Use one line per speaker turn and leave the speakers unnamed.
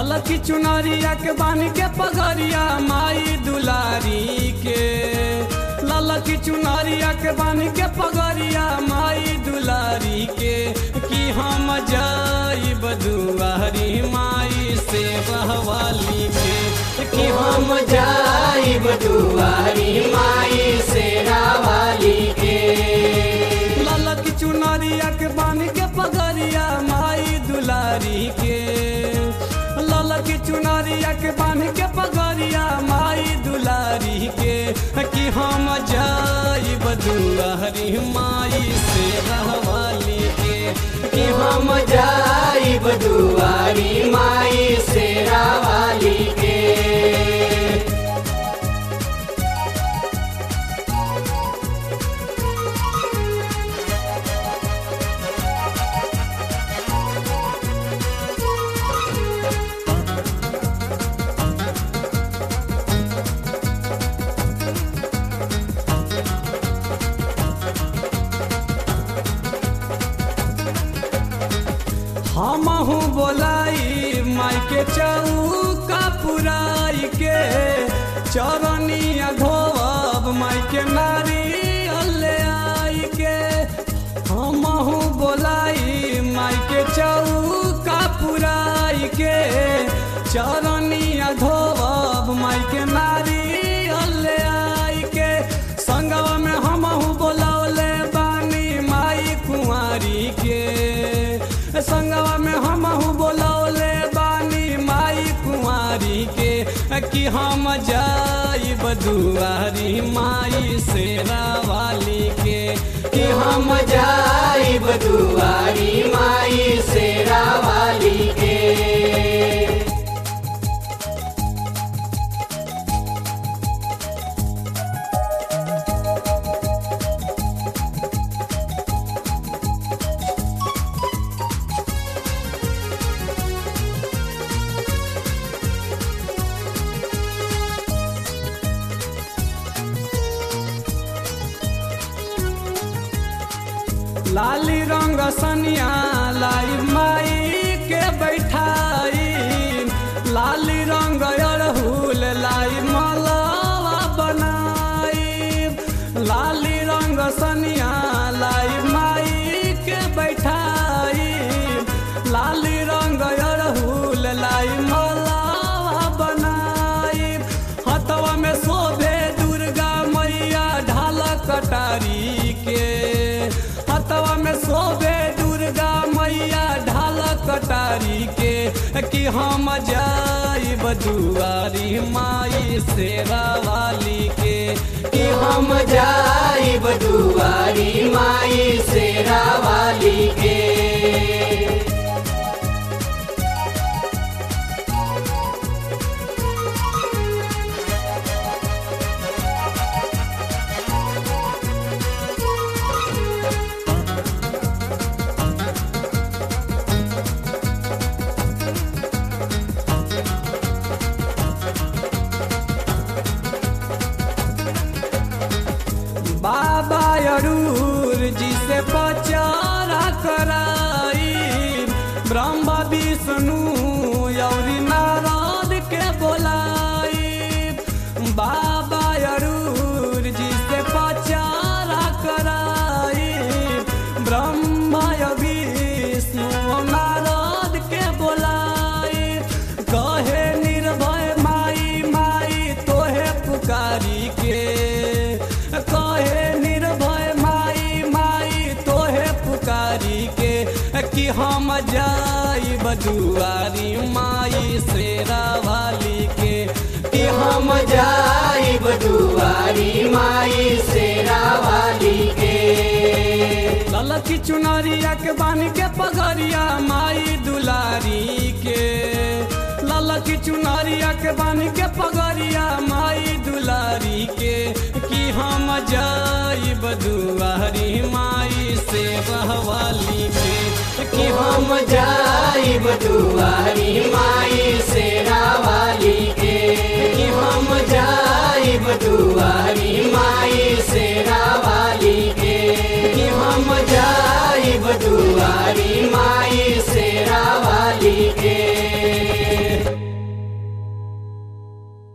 ललकी चुनरिया के बानी के पगरिया माई दुलारी के, ललकी चुनरिया के बानी के पगरिया माई दुलारी के, कि हम जाइब दुआरी माई से बहवाली के, कि हम जाइब दुआरी माई से रावाली के। ललकी चुनरिया के बानी के पगरिया माई दुलारी के, ललकी चुनरिया के बानी के पगरिया माई दुलारी के, कि हम जाइब दुआरी माई से रहवाली के, कि हम जाइब दुआरी माई से रहवाली के। हमहू बोलाई माई के चौका पुराई के, चरनिया धोब माई के नारियल ले आई के। हमहू बोलाई माई के चौका पुराई के, चरनिया धोब माई के नारियल ले आई के। संगवा में हमहू बोलौले बानी माई कुंवारी के, संगवा में हमहू बोलौले बानी माई कुंवारी के, कि हम जाइब दुआरी माई से रावाली के, कि हम जाइब दुआरी माई से रावाली के। लाली रंग सनिया लाई माई के बैठाई, लाली रंग अड़हुल लाई मलवा बनाई। लाली रंग सनिया लाई माई के बैठाई, लाली रंग अड़हुल लाई मलवा बनाई। हथवा में शोभे दुर्गा मैया ढाल कटारी के, हथवा में शोभे दुर्गा मैया ढाल कटारी के, कि हम जाइब दुआरी माई से रावाली के, कि हम जाइब दुआरी माई से रावाली के। बाबा अरूर जी से पचारा कराई, ब्रह्मा विष्णु यौरी नारद के बोलाई। बाबा अरूर जी से पचारा कराई, ब्रह्मा विष्णु नारद के बोलाई। कहे निर्भय माई माई तोहे पुकारी के, कहे निर्भय माई माई तोहे पुकारी के, कि हम जाइब दुआरी माई से रावाली के, कि हम जाइब दुआरी माई से रावाली के। ललकी चुनरिया के बानी के पगरिया माई दुलारी के, ललकी चुनरिया के बानी के पगरिया माई दुलारी के, कि हम जाइब दुआरी माई से बहवाली के, कि हम जाइब दुआरी